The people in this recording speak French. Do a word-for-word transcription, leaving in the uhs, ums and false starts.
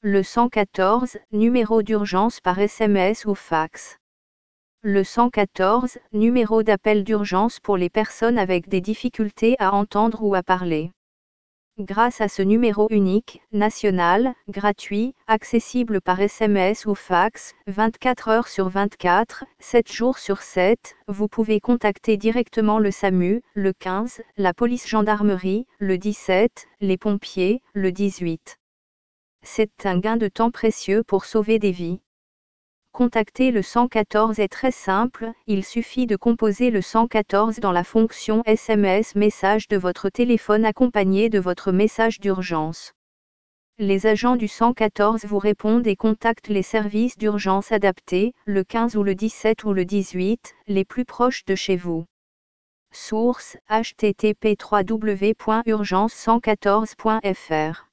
Le cent quatorze, numéro d'urgence par S M S ou fax. Le cent quatorze, numéro d'appel d'urgence pour les personnes avec des difficultés à entendre ou à parler. Grâce à ce numéro unique, national, gratuit, accessible par S M S ou fax, vingt-quatre heures sur vingt-quatre, sept jours sur sept, vous pouvez contacter directement le SAMU, le quinze, la police-gendarmerie, le dix-sept, les pompiers, le dix-huit. C'est un gain de temps précieux pour sauver des vies. Contacter le cent quatorze est très simple, il suffit de composer le cent quatorze dans la fonction S M S message de votre téléphone accompagné de votre message d'urgence. Les agents du cent quatorze vous répondent et contactent les services d'urgence adaptés, le quinze ou le dix-sept ou le dix-huit, les plus proches de chez vous. Source: h t t p trois w point urgence cent quatorze point f r